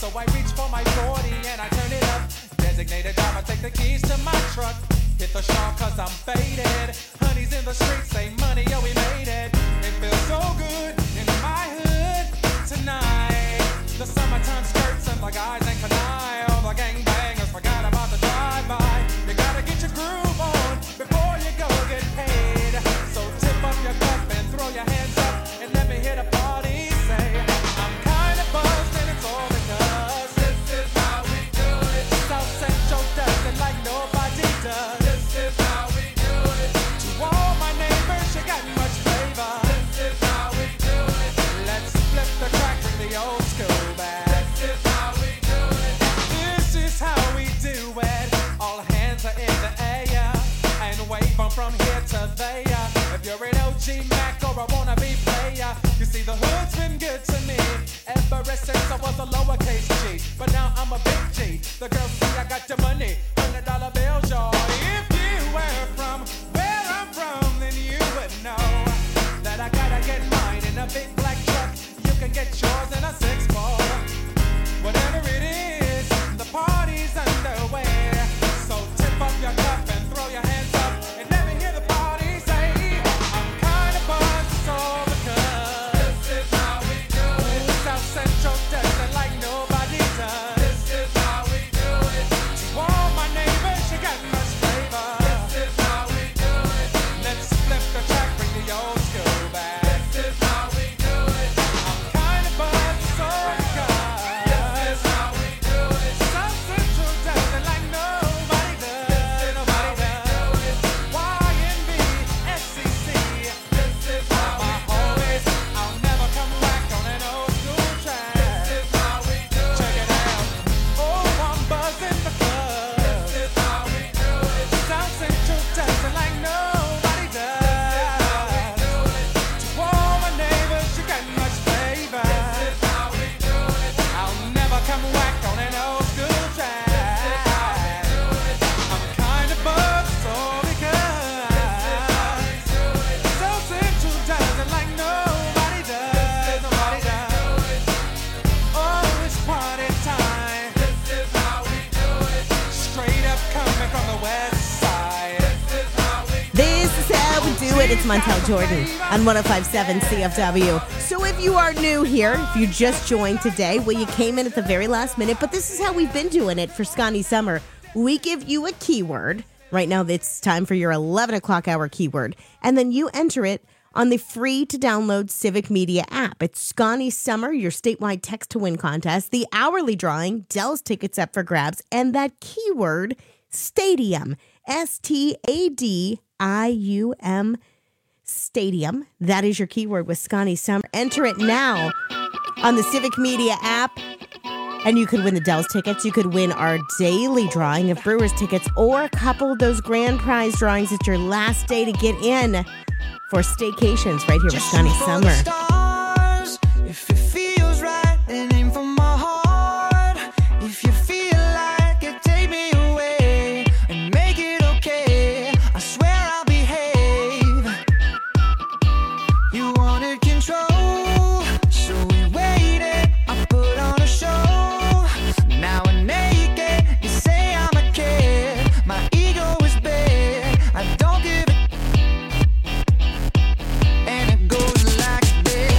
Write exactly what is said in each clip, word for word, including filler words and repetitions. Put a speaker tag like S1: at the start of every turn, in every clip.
S1: So I reach for my forty and I turn it up. Designated driver, take the keys to my truck. Hit the shop cause I'm faded. Honey's in the streets, say money, yo, we made it. It feels so good in my hood tonight. The summertime skirts and the guys ain't canine. All the gangbangers forgot about the drive-by. You gotta get your groove on before you go get paid. So tip up your cup and throw your hands up and let me hear the party say, I'm kinda buzzed and it's all because this is how we do it. South Central does it like nobody does. This is how we do it. To all my neighbors, you got much flavor. This is how we do it. Let's flip the crack, bring the old school back. This is how we do it. This is how we do it. All hands are in the air and wave them from here to there. If you're an O G Mac or a wannabe player, you see the hood's been good to me ever since I was a lowercase G. But now I'm a big G. The girls see I got the money, hundred dollar bills, y'all. If you were from where I'm from, then you would know that I gotta get mine in a big black truck. You can get yours in a six four. Whatever it is, the party's underway. So tip up your cup and throw your hands up and let me hear the party say, I'm kinda buzzed, it's all because this is how we do it. South Central does it like nobody does. This is how we do it. To all my neighbors, you got much flavor. This is how we do it. Let's flip the track, bring the old school back. This is how we do it. I'm kinda buzzed, it's all because this is how we do it. South Central does it like nobody does. Nobody does. Y N B, S C C. This is how we do it. I'll never come back on an old school track. This is how we do it. Check it out. Oh, I'm buzzing because this is how we do it. South Central does it like nobody does. To all my neighbors, you got much flavor. This is how we do it. I'll never come back on an old school track. This is how we do it. I'm kind of buzzed, so because South Central does it like nobody does. Nobody does. Oh, it's party time. This is how we do it. Straight up coming from the west side. This is how we do it.
S2: This is how we do it. It's Montel Jordan on one oh five seven C F W. So if you are new here, if you just joined today, well, you came in at the very last minute, but this is how we've been doing it for Scotty Summer. We give you a keyword. Right now, it's time for your eleven o'clock hour keyword, and then you enter it on the free-to-download Civic Media app. It's Scotty Summer, your statewide text-to-win contest, the hourly drawing, Dell's tickets up for grabs, and that keyword, stadium, S T A D I U M, stadium. That is your keyword with Scotty Summer. Enter it now on the Civic Media app, and you could win the Dells tickets. You could win our daily drawing of Brewers tickets or a couple of those grand prize drawings. It's your last day to get in for staycations right here with Scotty Summer.
S3: Stars, if it feels right, and aim for my heart. If you feel like it, take me away and make it okay. I swear I'll behave. You wanted control, so we waited. I put on a show. Now we're naked. You say I'm a kid. My ego is big. I don't give a. And it goes like this.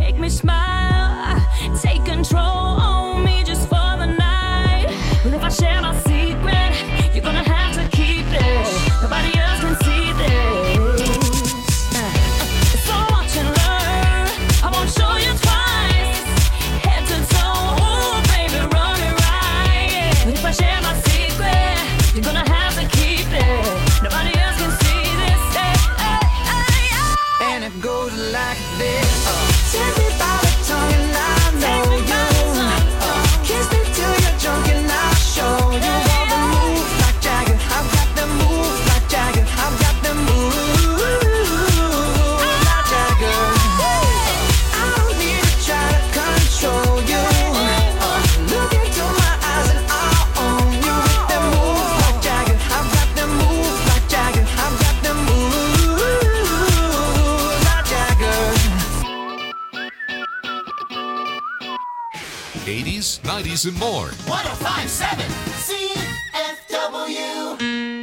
S4: make me smile, take control on me just for the night. Well, if I share my secret, you're gonna have to keep it. Nobody else can see this. So watch and learn. I won't show you twice. Head to toe, ooh, baby, run it right. But if I share my secret, you're gonna have to keep it. Nobody else can see this. Hey, hey, hey, hey.
S3: And it goes like this. Take me by the tongue and I know you. Uh, kiss me till you're drunk and I'll show you all the moves like Jagger. I've got them moves like Jagger. I've got them moves like Jagger. I don't need to try to control you. Uh, look into my eyes and I'll own you with them moves like Jagger. I've got them moves like Jagger. I've got them moves like Jagger.
S5: eighties, nineties, and more.
S6: one oh five point seven C F W.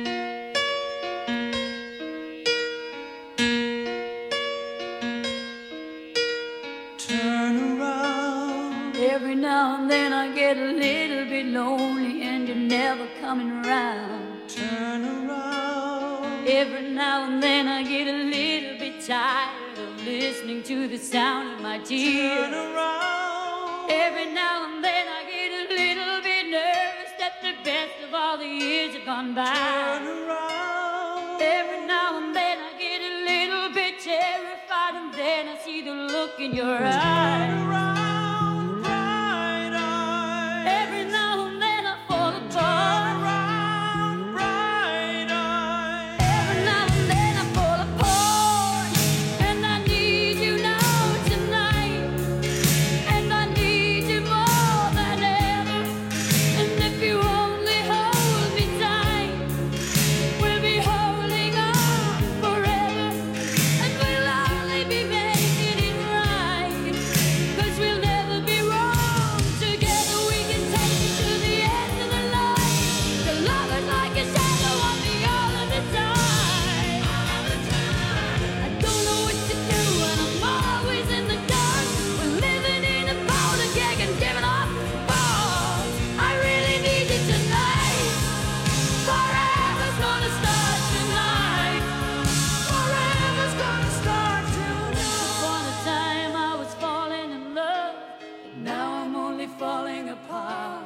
S3: Turn around.
S4: Every now and then I get a little bit lonely and you're never coming around.
S3: Turn around.
S4: Every now and then I get a little bit tired of listening to the sound of my tears.
S3: Turn around.
S4: Every now and then I get a little bit nervous that the best of all the years have gone by.
S3: Turn around.
S4: Every now and then I get a little bit terrified, and then I see the look in your eyes.
S3: Around, bright eyes.
S4: Every now and then I fall apart.
S3: Around, bright eyes.
S4: Every now and then I fall apart, and I need you now tonight, and I need you more than ever. And if you only hold me tight, we'll be holding on forever, and we'll only be making it right, 'cause we'll never be wrong. Together we can take it to the end of the line. The love is like a shadow on me all of the time. I don't know what to do and I'm always in the dark. We're living in a powder keg and giving off balls. I really need you tonight. Forever's gonna start tonight. Forever's gonna start tonight. Upon a time I was falling in love, but now I'm only falling apart.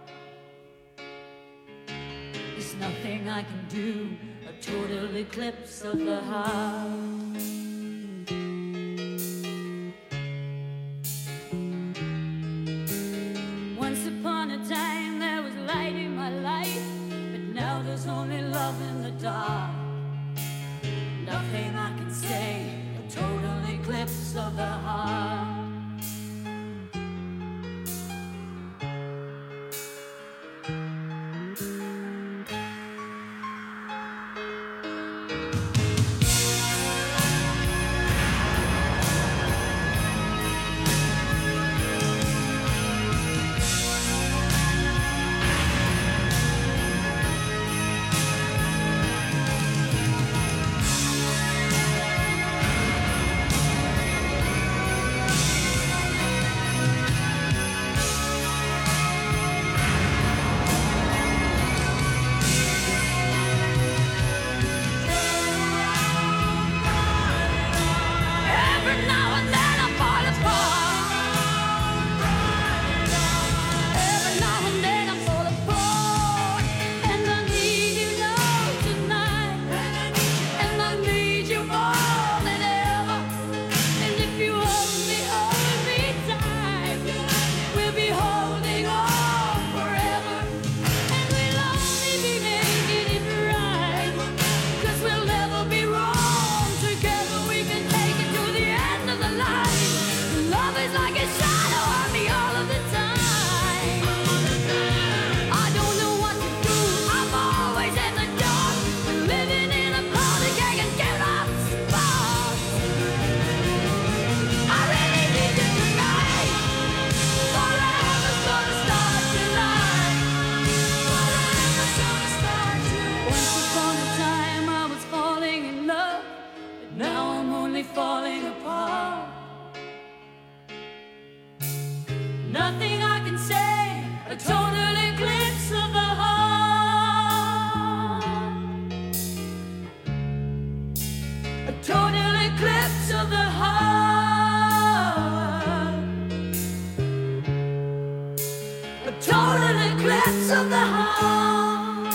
S4: There's nothing I can do, a total eclipse of the heart. Once upon a time there was light in my life, but now there's only love in the dark. Nothing I can say, a total eclipse of the heart. Nothing I can say, a total eclipse of the heart. A total eclipse of the heart. A total eclipse of the heart.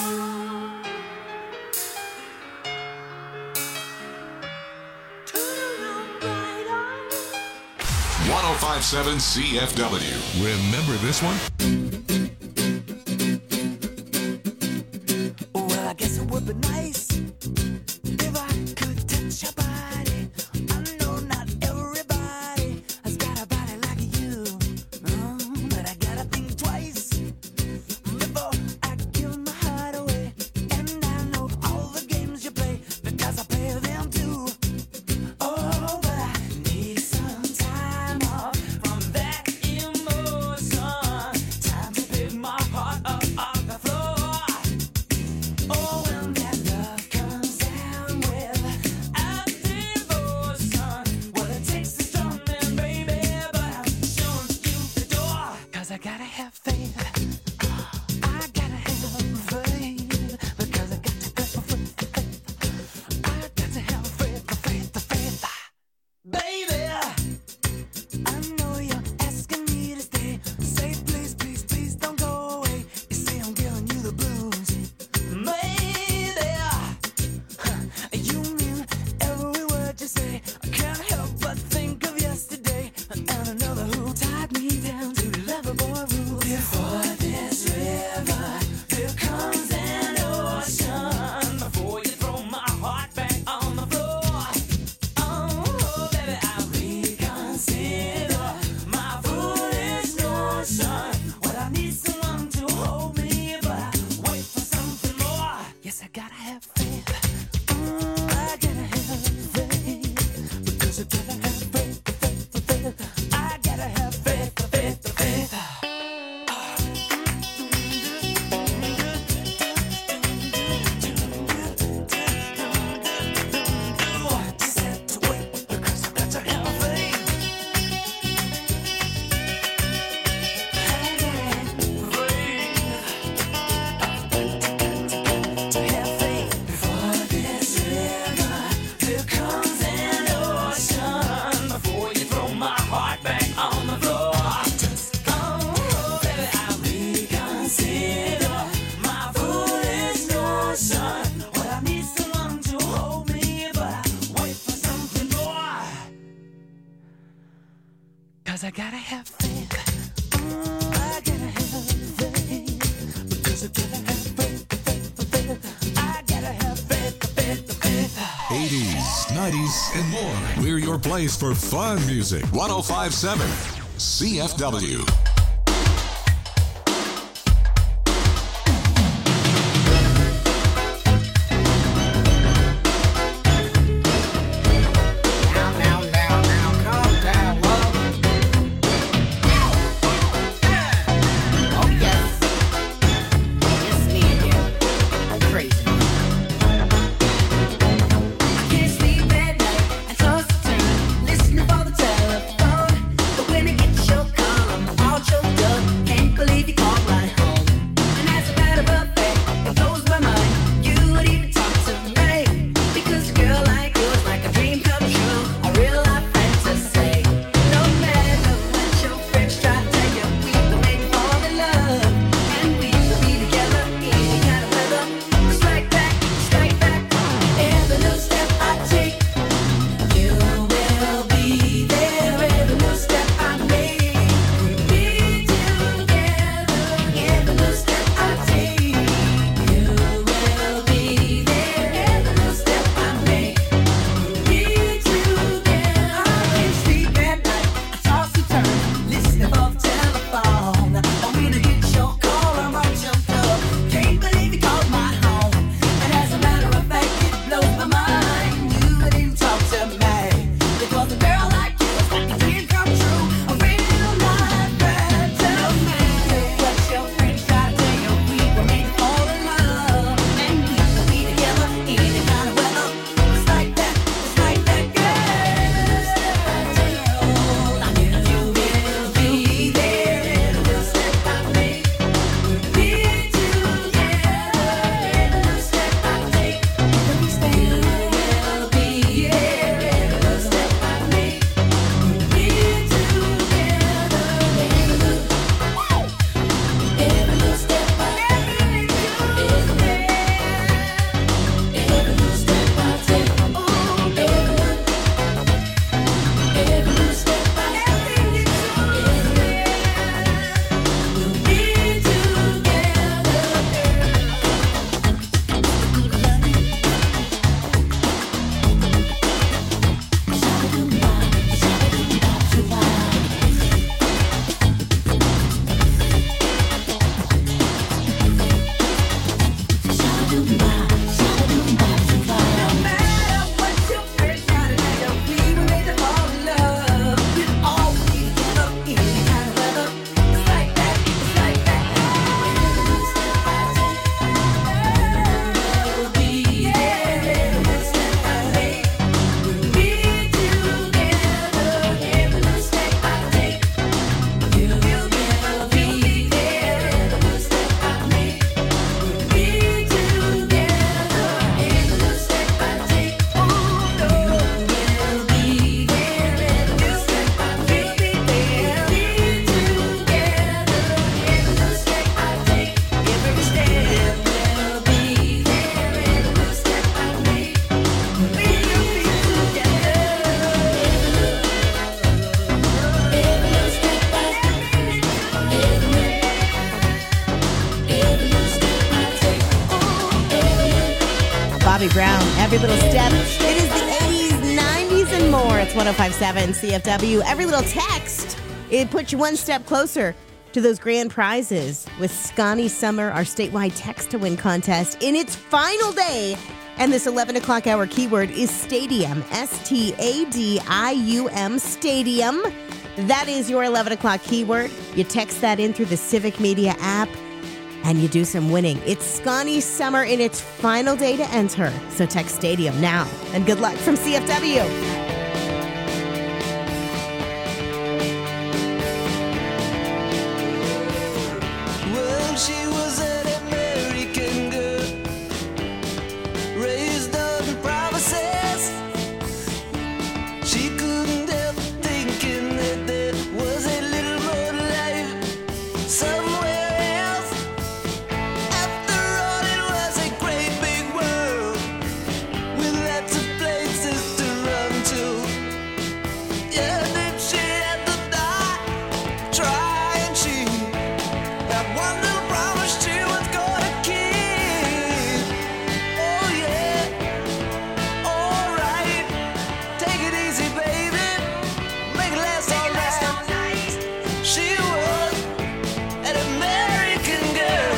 S4: Turn around, bright eyes.
S5: one oh five point seven C F W. Remember this one?
S3: Well, I guess it would be nice if I could touch your body. I know not everybody has got a body like you, oh, but I gotta think twice before I give my heart away. And I know all the games you play because I play them too. Oh, but I need some time off from that emotion. Time to pick my heart up off the floor. Oh, when that love comes down without devotion, well, it takes a strong man, baby, but I'm showing you the door. 'Cause I gotta have faith. I gotta have faith. Because I got to have faith. I got to have faith, the faith, the faith. Baby, I know you're asking me to stay. Say please, please, please don't go away. You say I'm giving you the blues. Maybe you mean every word you say. I can't help but think of yesterday and another who tied me down to Loverboy rules. Before this river becomes an ocean, before you throw my heart back on the floor. Oh, baby, I'll reconsider my foolish notion. Well, I need someone to hold me, but I wait for something more. Yes, I gotta have faith. Mm, I gotta have faith. Because I gotta have faith, the faith, the faith. I gotta have faith, the faith, the faith. Just have to wait because I got to have faith. I gotta have faith. To have faith before this river becomes an ocean, before you throw my heart back on the floor. Oh, baby, I'll reconsider my foolish notion. Well, I need someone to hold me, but I wait for something more. 'Cause I gotta have faith. Mm, I gotta have faith. Because I gotta have faith, the faith, the faith. I gotta have faith, the faith, the faith.
S5: eighties, nineties, and more. We're your place for fun music. one oh five point seven C F W.
S7: Now, now, now, now, calm down, love. Oh, yes. It's me again. I'm crazy.
S4: Can't sleep at night, I toss and turn, listening for the telephone. But when it gets your call, I'm all
S2: Bobby Brown, Every Little Step. It is the eighties, nineties, and more. It's one oh five point seven C F W. Every little text, it puts you one step closer to those grand prizes with Scotty Summer, our statewide text to win contest, in its final day. And this eleven o'clock hour keyword is stadium, S T A D I U M, stadium. That is your eleven o'clock keyword. You text that in through the Civic Media app, and you do some winning. It's Scotty Summer in its final day to enter. So text stadium now. And good luck from C F W.
S3: Well, she was an American girl, raised on promises. She couldn't help thinking that there was a little more life somewhere else. After all, it was a great big world with lots of places to run to. Yeah, then she had to die trying. She that one little promise she was gonna keep. Oh yeah, alright. Take it easy, baby. Make it last all night. She was an American girl.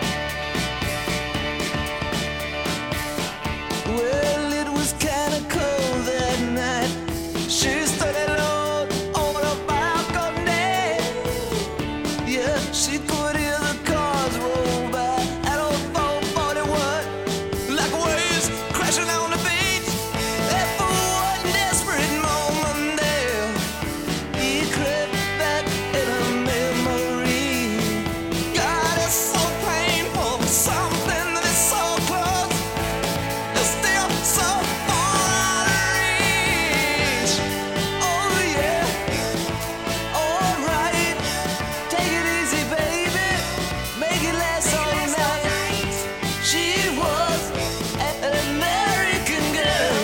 S3: Well, it was kinda cold that night. She stood alone on a balcony. Yeah, she could hear the cars roll by at old four forty-one, like waves crashing on the beach. And for one desperate moment there, he crept back in her memory. God, it's so painful, something that is so close, is still so far out of reach. Oh yeah, alright. Take it easy, baby. Make it last all night. She was an American girl.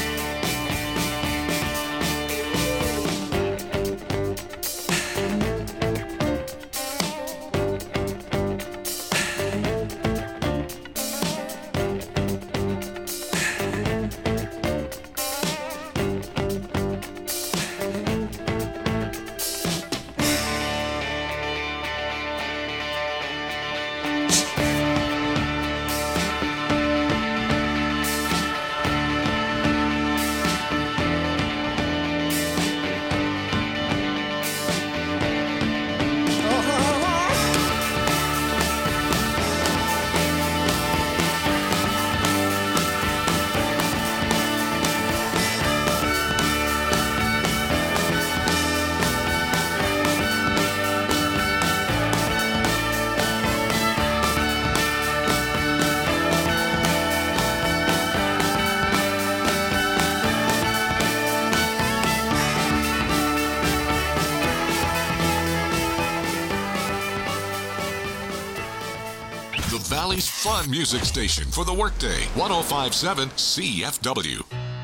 S5: The Valley's fun music station for the workday. one oh five point seven C F W.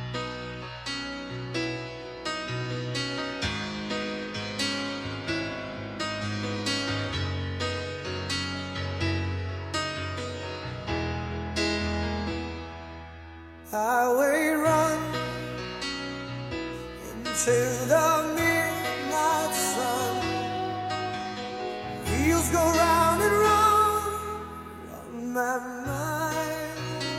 S3: Highway run into the midnight sun. Wheels go round and round on my mind.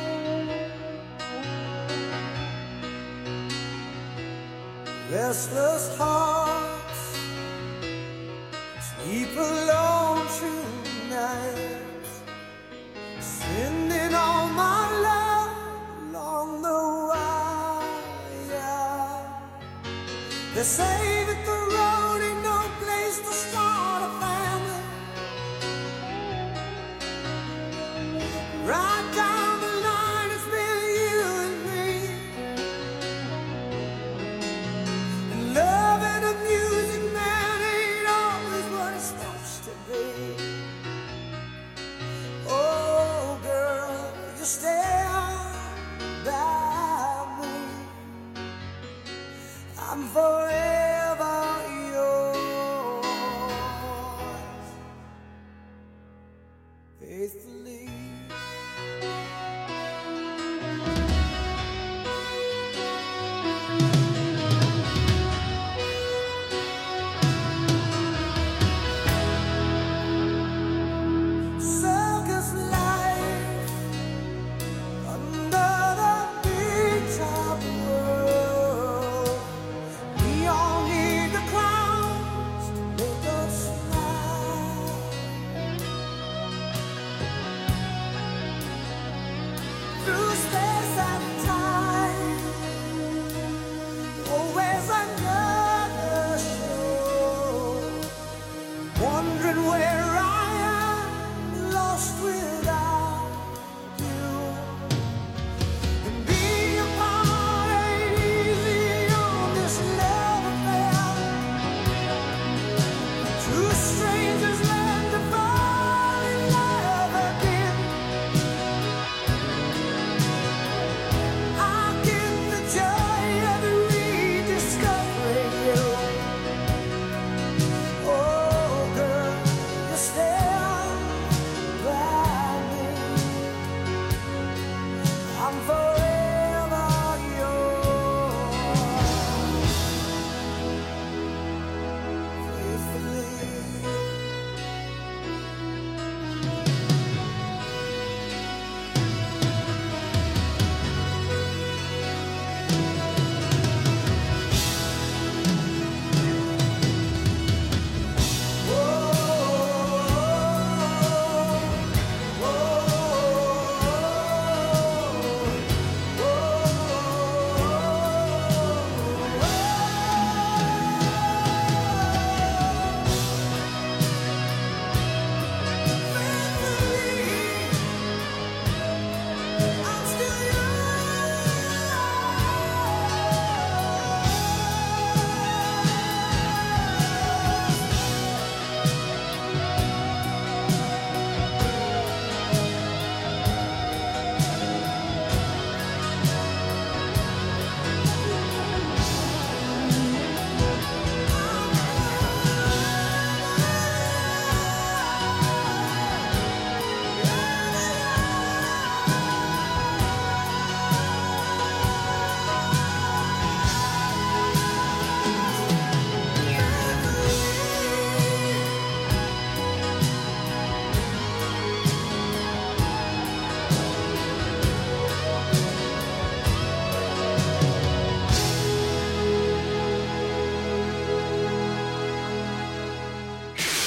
S3: Restless hearts sleep alone tonight. Sending all my love along the wire. They say that the road ain't no place to start a family. Right down the line, it's been you and me. And loving a music man ain't always what it's supposed to be. Oh, girl, you stand by me. I'm forever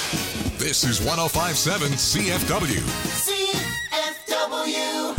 S5: This is one oh five point seven C F W.
S6: C F W.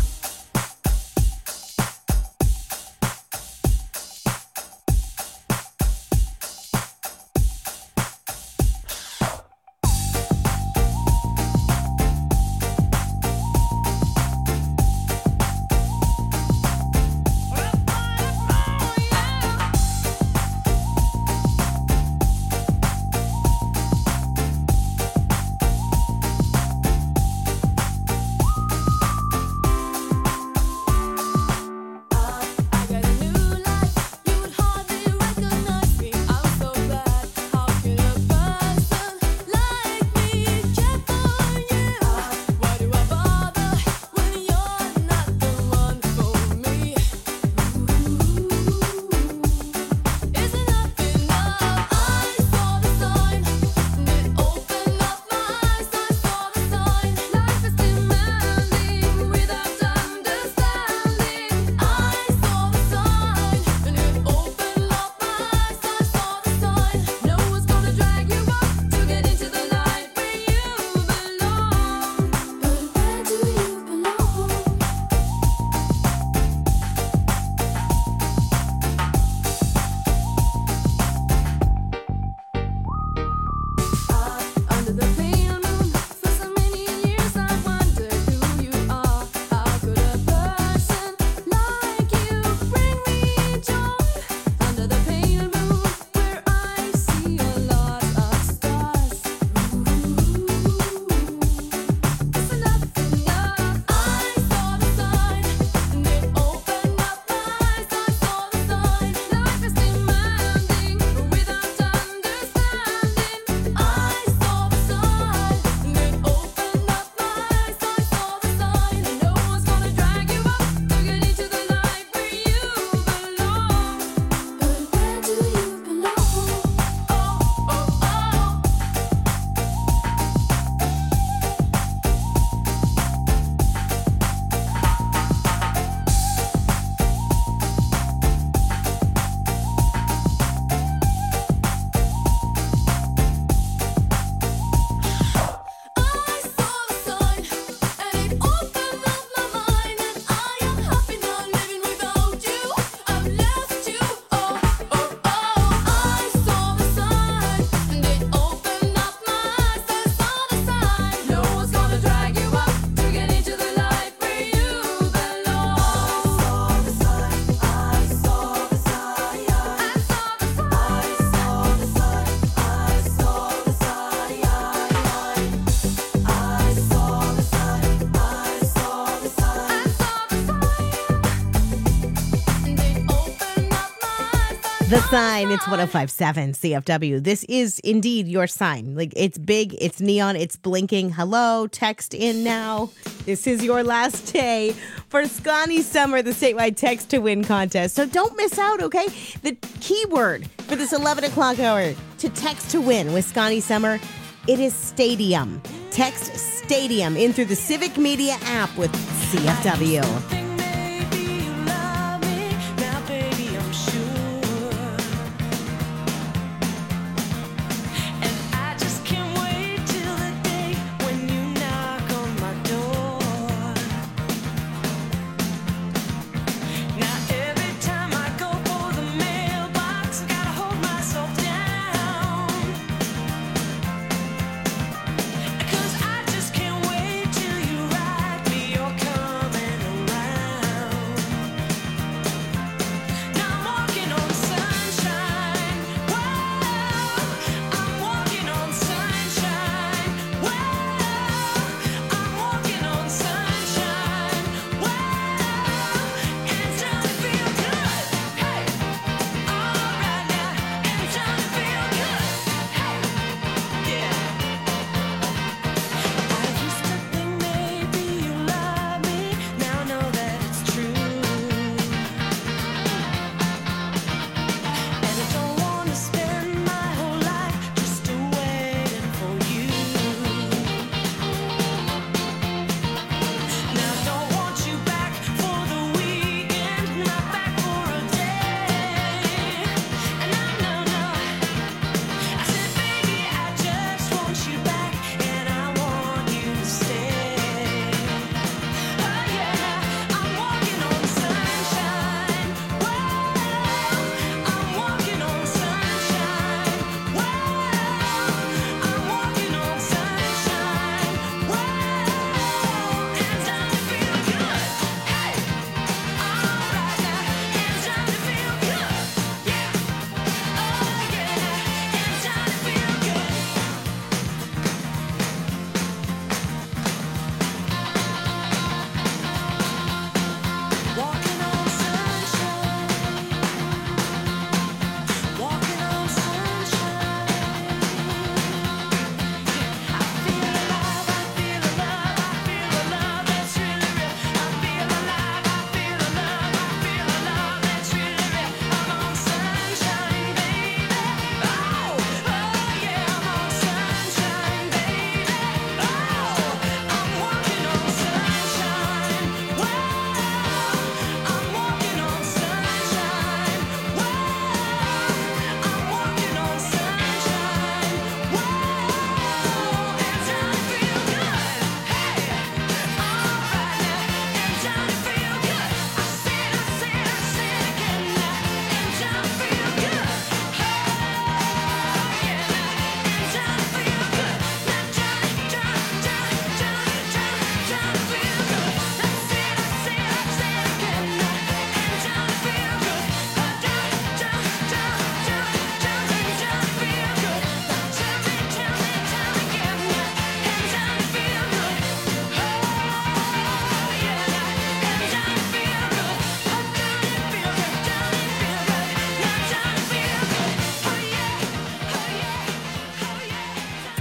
S2: The Sign, it's one oh five point seven C F W. This is indeed your sign. Like, it's big, it's neon, it's blinking. Hello, text in now. This is your last day for Scotty Summer, the statewide text to win contest. So don't miss out, okay? The keyword for this eleven o'clock hour to text to win with Scotty Summer, it is stadium. Text stadium in through the Civic Media app with C F W.
S8: Cause I just can't wait till you write me you're coming around.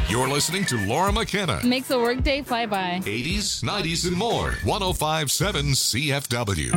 S5: You're listening to Laura McKenna.
S8: Makes a workday fly by.
S5: eighties, nineties, and more. one oh five point seven C F W.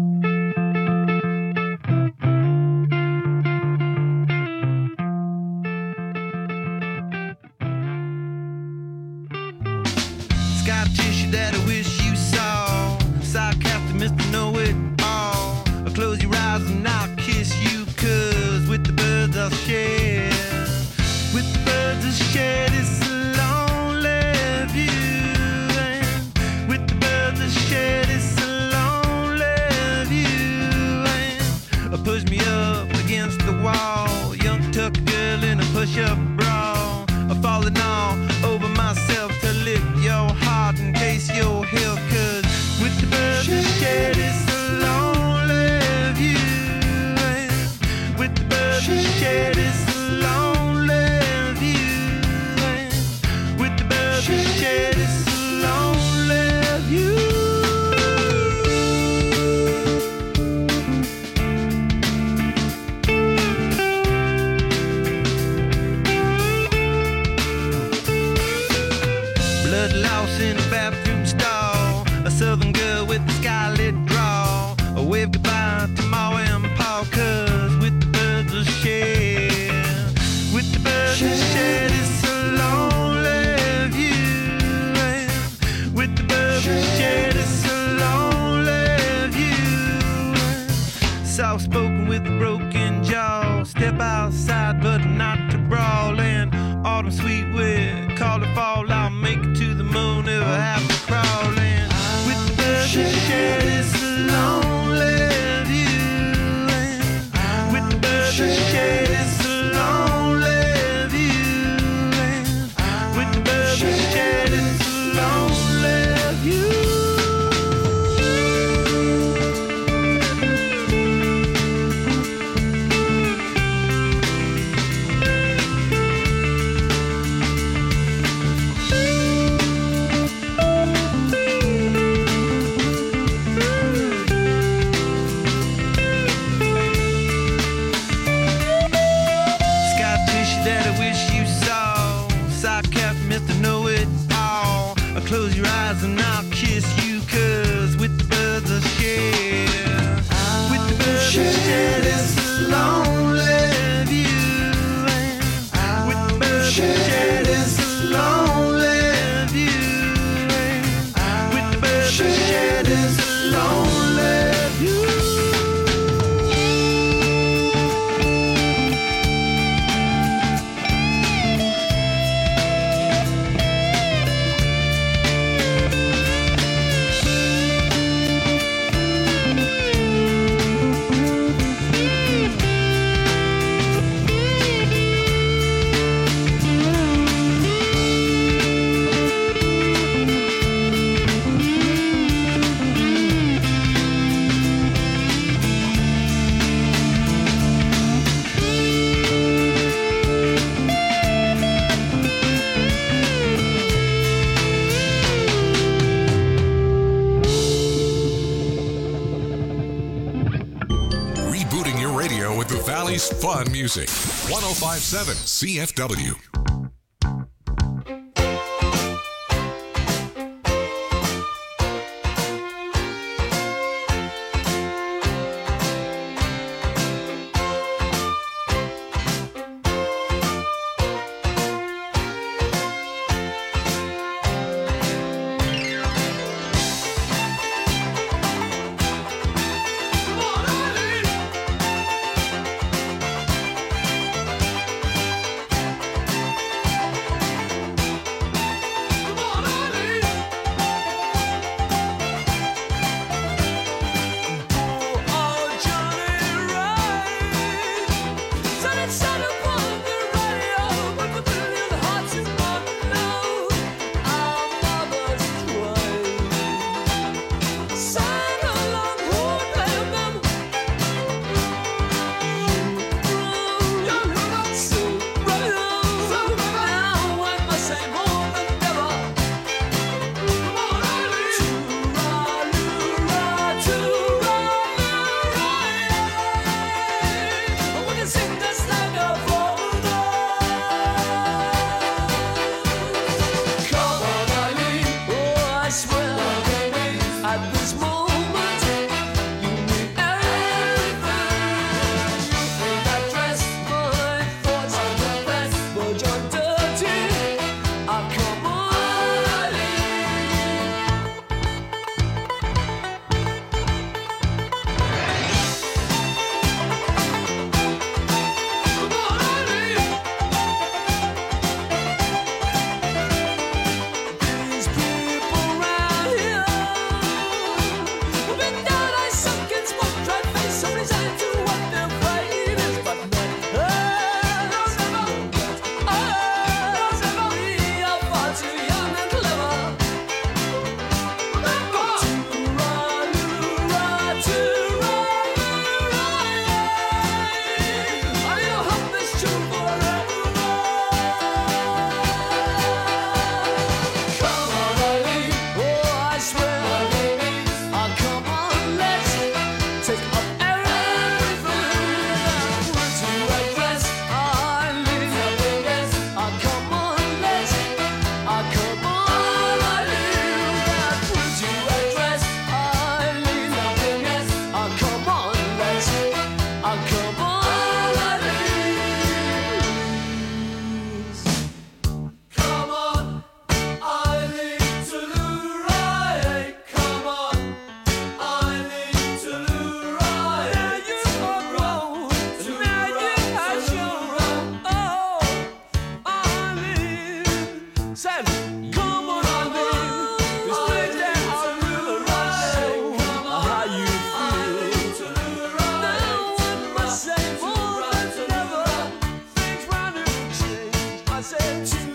S3: Scar tissue that I wish you saw. Sarcastic Mister Know-It-All. I'll close your eyes and I'll kiss you, cause with the birds I'll share. With the birds I'll share this lonely view. And with the birds I'll share this lonely view. And push me up against the wall. Young tuck girl in a push-up bra. I'm falling all over myself to lick your heart and taste your heel, cause with the birds I share this lonely view. And with the birds I share this lonely view. And with the birds I share this lonely view. Blood loss in a bathroom stall. A southern girl with a scarlet draw. A wave goodbye to Ma and Pa, cause with the birds I share. With the birds I share this lonely view. And with the birds I share this lonely view. Soft spoken with a broken jaw. Step outside but not to brawl. And autumn sweet with call it fall. I'll make it to the moon if I have to crawl in. With the birds I share this lonely view. And with the birds I share this lonely view. And with the birds I share this lonely view. Mister Know-It-All. I'll close your eyes and I'll kiss you, cause with the birds I share. With the birds I share this lonely view. And with the birds I share this lonely view. And with the birds I share this lonely view.
S5: Valley's fun music. one oh five point seven C F W.
S1: Said, come on, darling. This place that I really like. How you feel? Now I must say more than ever. Things running change. I said, to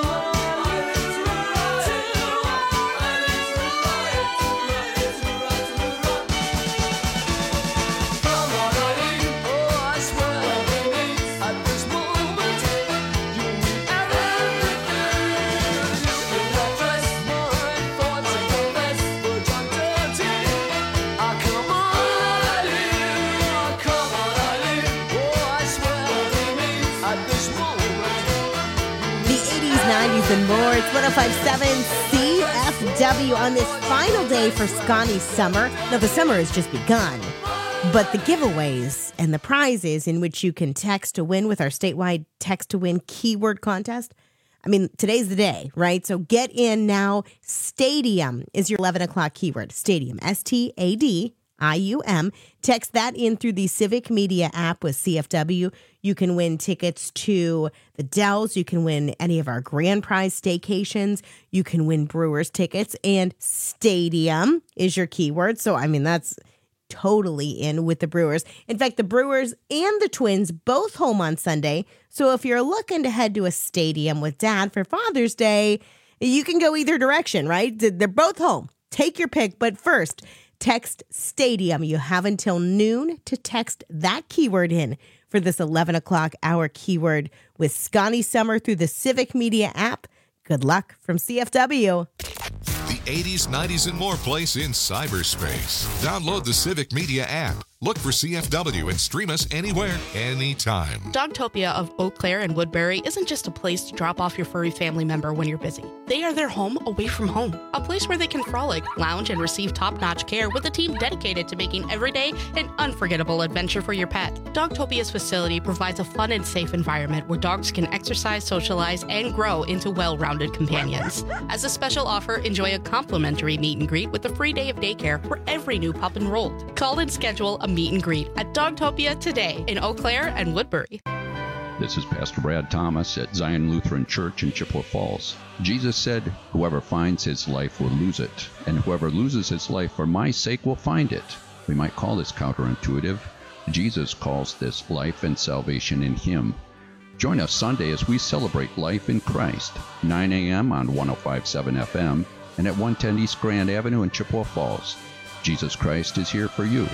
S2: nineties and more. It's one oh five point seven C F W on this final day for Scotty Summer. Now, the summer has just begun, but the giveaways and the prizes in which you can text to win with our statewide text to win keyword contest. I mean, today's the day, right? So get in now. Stadium is your eleven o'clock keyword. Stadium, S T A D I U M. Text that in through the Civic Media app with C F W. You can win tickets to the Dells. You can win any of our grand prize staycations. You can win Brewers tickets. And stadium is your keyword. So, I mean, that's totally in with the Brewers. In fact, the Brewers and the Twins both home on Sunday. So if you're looking to head to a stadium with Dad for Father's Day, you can go either direction, right? They're both home. Take your pick. But first, text stadium. You have until noon to text that keyword in for this eleven o'clock hour keyword with Scotty Summer through the Civic Media app. Good luck from C F W.
S5: The eighties, nineties, and more place in cyberspace. Download the Civic Media app. Look for C F W and stream us anywhere, anytime.
S8: Dogtopia of Eau Claire and Woodbury isn't just a place to drop off your furry family member when you're busy. They are their home away from home. A place where they can frolic, lounge, and receive top-notch care with a team dedicated to making every day an unforgettable adventure for your pet. Dogtopia's facility provides a fun and safe environment where dogs can exercise, socialize, and grow into well-rounded companions. As a special offer, enjoy a complimentary meet and greet with a free day of daycare for every new pup enrolled. Call and schedule a meet and greet at Dogtopia today in Eau Claire and Woodbury.
S9: This is Pastor Brad Thomas at Zion Lutheran Church in Chippewa Falls. Jesus said, whoever finds his life will lose it, and whoever loses his life for my sake will find it. We might call this counterintuitive. Jesus calls this life and salvation in him. Join us Sunday as we celebrate life in Christ, nine a.m. on one oh five point seven F M and at one ten East Grand Avenue in Chippewa Falls. Jesus Christ is here for you.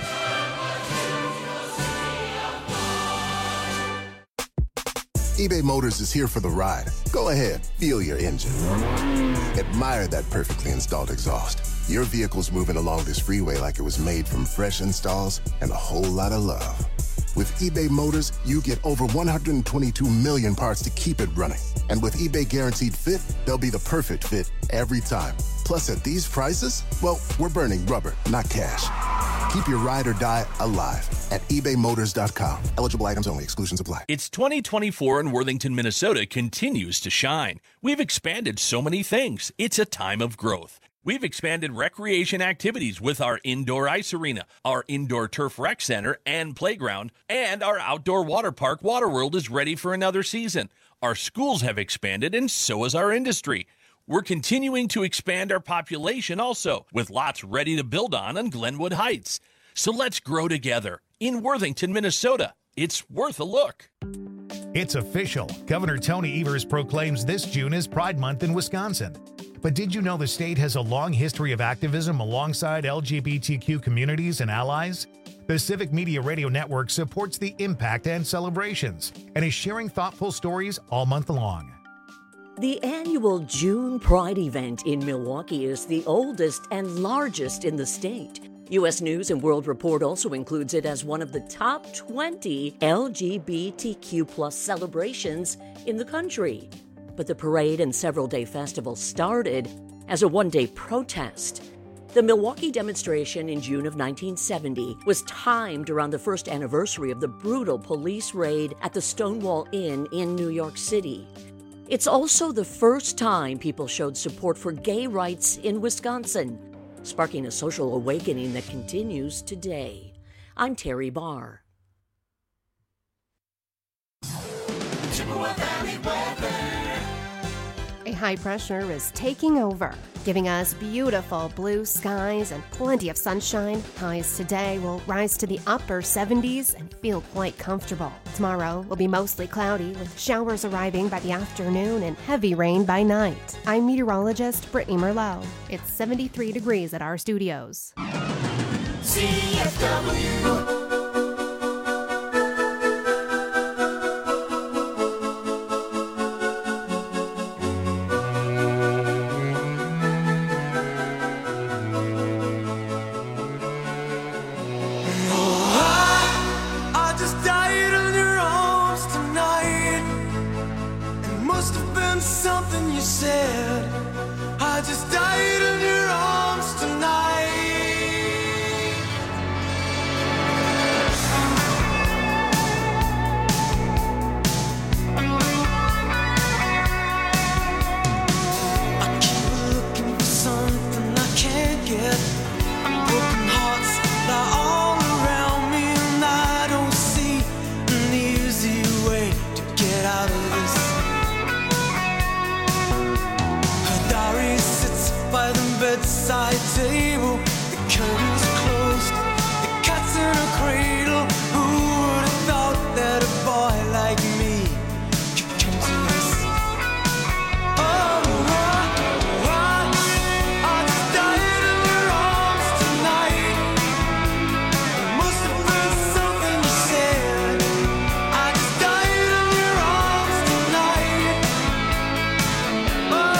S10: eBay Motors is here for the ride. Go ahead, feel your engine. Admire that perfectly installed exhaust. Your vehicle's moving along this freeway like it was made from fresh installs and a whole lot of love. With eBay Motors, you get over one hundred twenty-two million parts to keep it running. And with eBay Guaranteed Fit, they'll be the perfect fit every time. Plus, at these prices, well, we're burning rubber, not cash. Keep your ride or die alive at ebay motors dot com. Eligible items only. Exclusions apply.
S11: It's twenty twenty-four and Worthington, Minnesota continues to shine. We've expanded so many things. It's a time of growth. We've expanded recreation activities with our indoor ice arena, our indoor turf rec center and playground, and our outdoor water park, Waterworld, is ready for another season. Our schools have expanded, and so has our industry. We're continuing to expand our population also, with lots ready to build on in Glenwood Heights. So let's grow together in Worthington, Minnesota. It's worth a look.
S12: It's official. Governor Tony Evers proclaims this June as Pride Month in Wisconsin. But did you know the state has a long history of activism alongside L G B T Q communities and allies? The Civic Media Radio Network supports the impact and celebrations and is sharing thoughtful stories all month long.
S13: The annual June Pride event in Milwaukee is the oldest and largest in the state. U S News and World Report also includes it as one of the top twenty L G B T Q plus celebrations in the country. But the parade and several-day festival started as a one-day protest. The Milwaukee demonstration in June of nineteen seventy was timed around the first anniversary of the brutal police raid at the Stonewall Inn in New York City. It's also the first time people showed support for gay rights in Wisconsin, sparking a social awakening that continues today. I'm Terry Barr.
S14: Chippewa Valley weather. A high pressure is taking over, giving us beautiful blue skies and plenty of sunshine. Highs today will rise to the upper seventies and feel quite comfortable. Tomorrow will be mostly cloudy with showers arriving by the afternoon and heavy rain by night. I'm meteorologist Brittany Merlot. It's seventy-three degrees at our studios.
S6: C F W.
S3: Something you said, I just died in your arms tonight. I keep looking for something I can't get. Broken hearts lie all around me, and I don't see an easy way to get out of this. By the bedside table, the curtains closed, the cat's in a cradle. Who would have thought that a boy like me could come to this? Oh, I, I, I just died in your arms tonight. It must have been something you said. I just died in your arms tonight. Oh,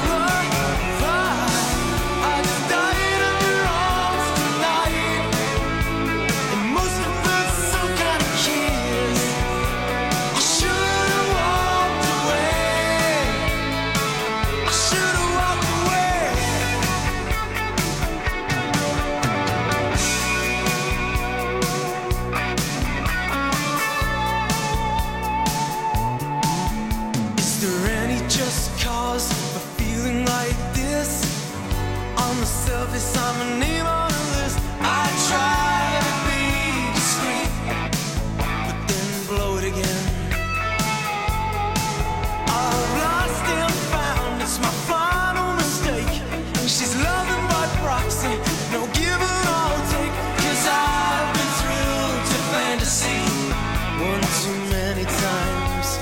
S3: surface, I'm a name on a list. I try to be discreet, but then blow it again. I've lost and found, it's my final mistake. She's loving by proxy, no give and I'll take. Cause I've been thrilled to fantasy one too many times.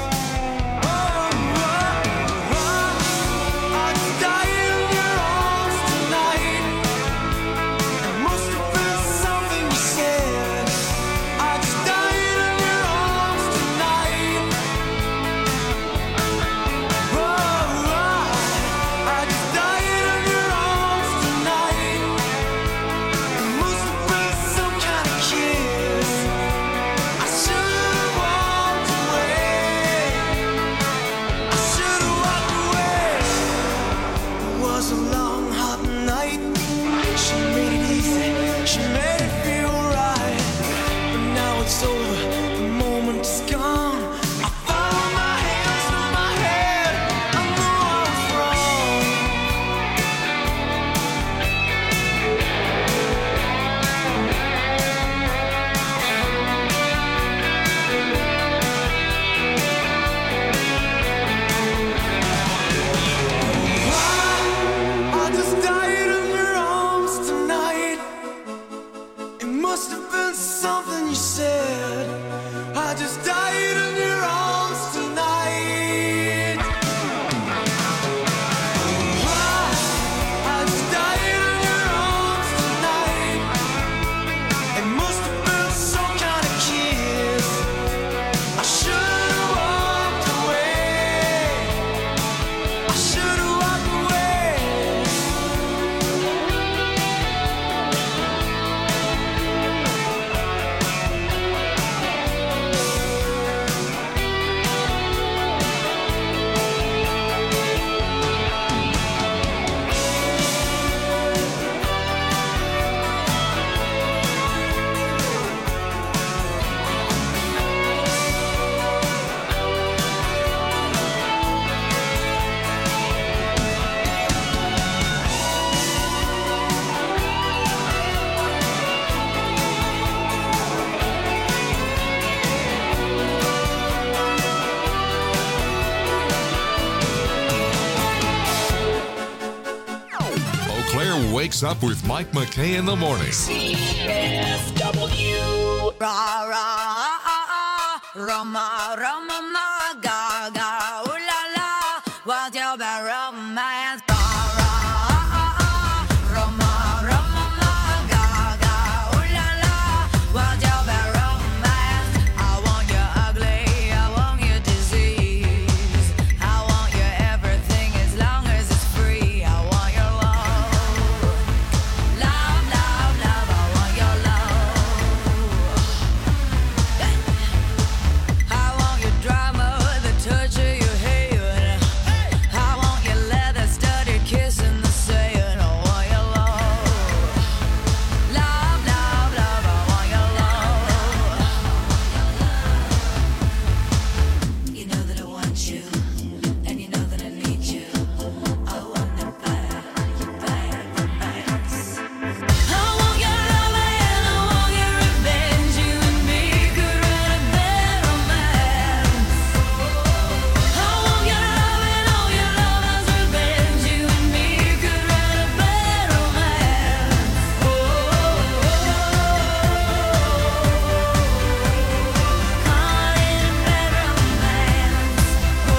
S5: wakes up with Mike McKay in the morning.
S6: C F W.
S4: Ra ra ah Roma Roma ma ga ga ooh la la, what's your bad romance? Ra ra ah Roma Roma ma ga ga ooh la la, what's your bad romance? I want you ugly, I want you disease, I want you everything as long as it's free. I want your love, love, love, love. I want your love. I want your drama, the touch of your hand. I want your leather-studded kiss in the sand. I want your love, love, love, love. I want your love. You know that I want you, and you know that I need you. I want that bad, bad romance. I want your love and I want your revenge. You and me could write a bad romance. I want your love and all your lovers' revenge. You and me could write a bad romance. Oh, call it a bad romance. Oh,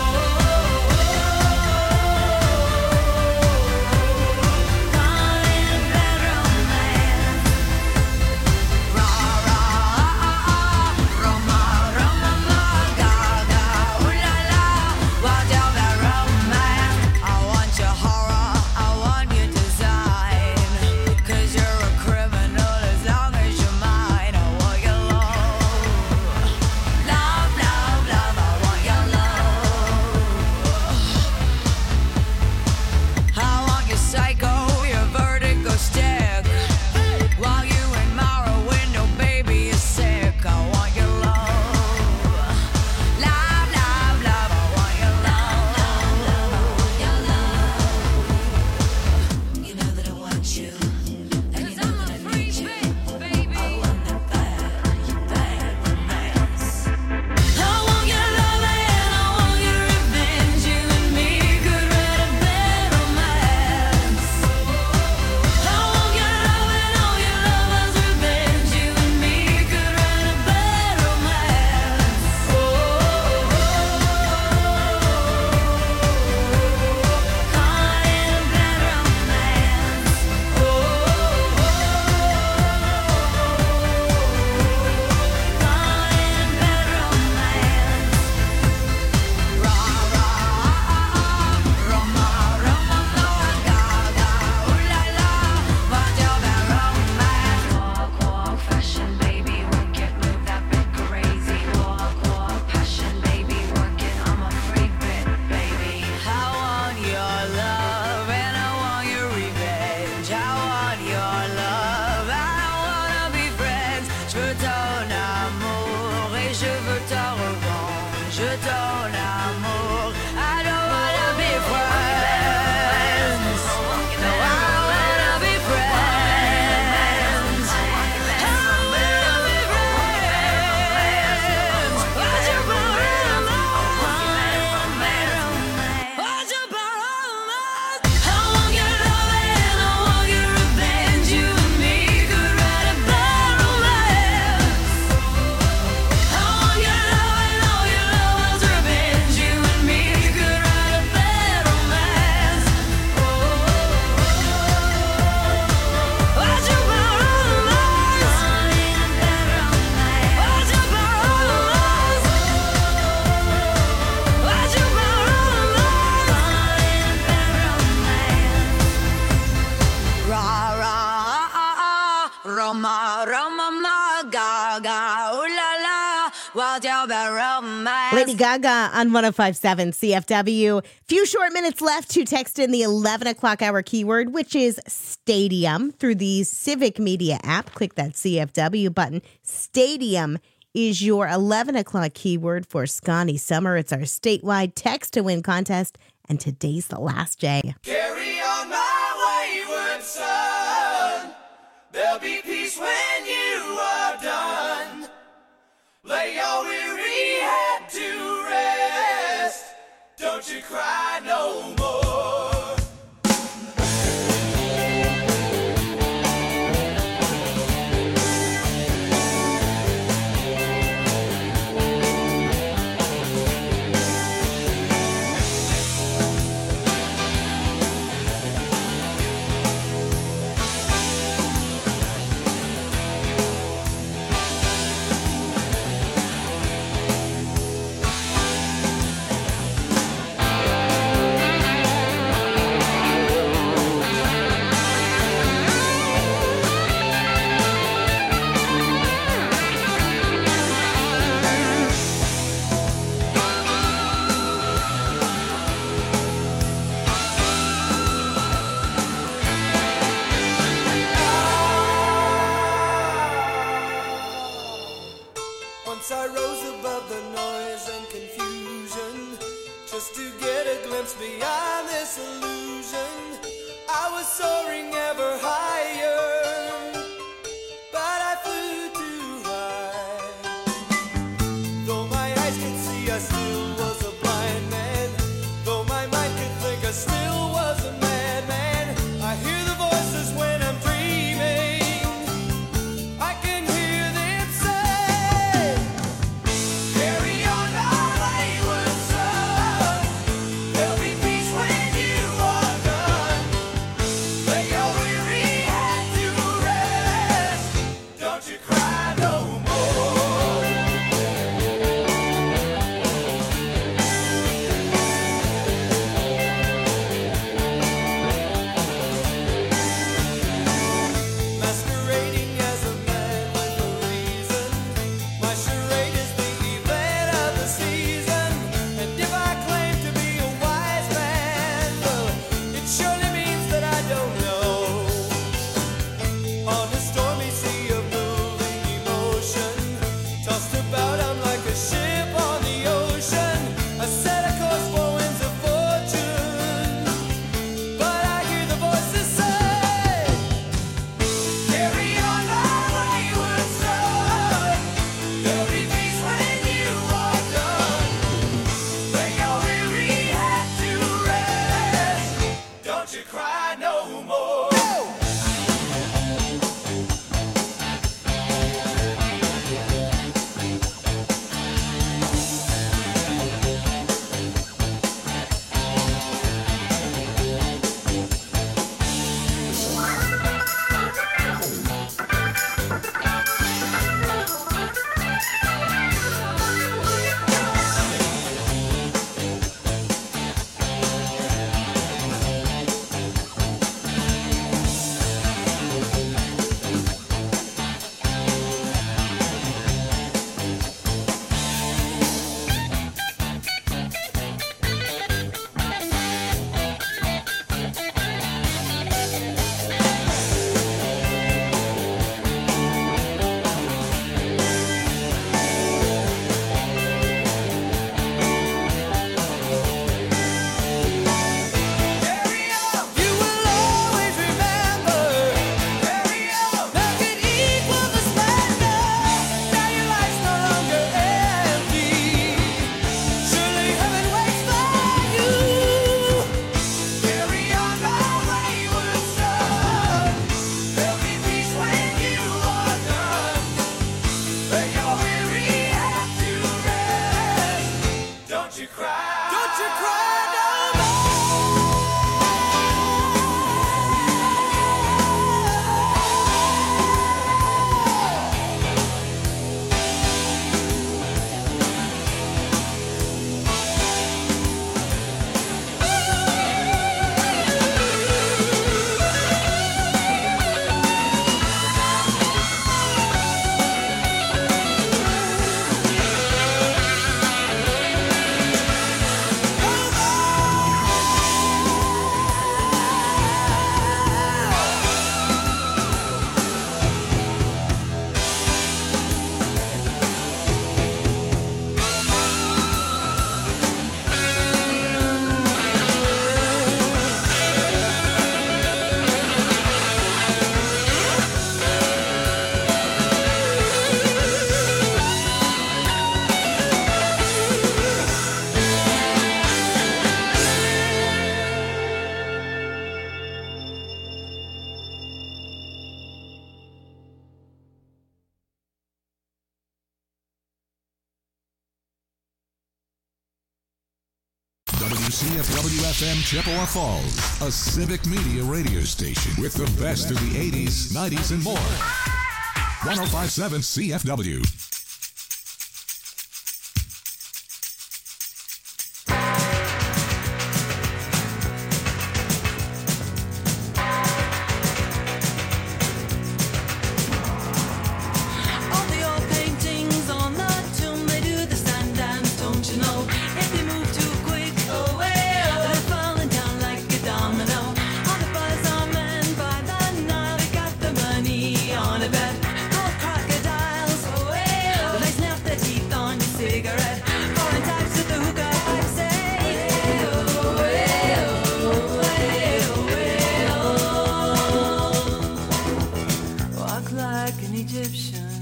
S4: call it a bad romance. Ra ra ah Roma Roma ma ga ga ooh la la, what's your bad romance? I want your horror, I want your design, 'cause you're a criminal as long as you're mine. I want your love, love, love, love. I want your love. I want your psycho, your vertigo stick, while you in my window, baby, is sick. I want your love, love, love, love. I want your love, your love. You know that I want you, and you know that I need you. I want that bad, bad romance. I want your love and I want your revenge. You and me could write a bad romance. I want your love and all your lovers' revenge. You and me could write a bad romance. Oh, call it a bad romance. Oh, call it a bad romance. Ra ra ah Roma Roma ma ga ga ooh la la, what's your bad romance? Walk walk fashion, baby, work it, move that bit crazy. Walk walk passion, baby, work it. I'm a freak bit, baby. I want your love and I want your revenge. I want your love, I wanna be friends. Je veux ton amour et je veux ta revanche. Je ton amour, I don't wanna be friends. No, I wanna be friends. I wanna be friends. What's your bad romance? What's your bad romance? I want your love and I want your revenge. You and me could write a bad romance. I want your love and all your lovers' revenge. You and me could write a bad romance. Oh, what's your bad romance? What's your bad romance? What's your bad romance? Ra ra ah Roma Roma ma ga ga ooh la la, what's your bad romance?
S2: Lady Gaga on one oh five point seven C F W. Few short minutes left to text in the eleven o'clock hour keyword, which is stadium, through the Civic Media app. Click that C F W button. Stadium is your eleven o'clock keyword for Scotty Summer. It's our statewide text to win contest, and today's the last day.
S6: Carry on my wayward son. There'll be peace when you are done. Lay your weary head to rest. Don't you cry no more.
S5: C F W F M Chippewa Falls, a civic media radio station with the best of the eighties, nineties, and more. one oh five point seven C F W.
S6: All the old paintings on the tomb, they do the sun dance, don't you know? If they move too quick, oh well, they're falling down like a domino. All the buzz are men by the Nile, they got the money on a bet. Old crocodiles, oh well, they snap their teeth on your cigarette. Foreign types with the hookah pipe say, oh well, oh well, walk like an Egyptian.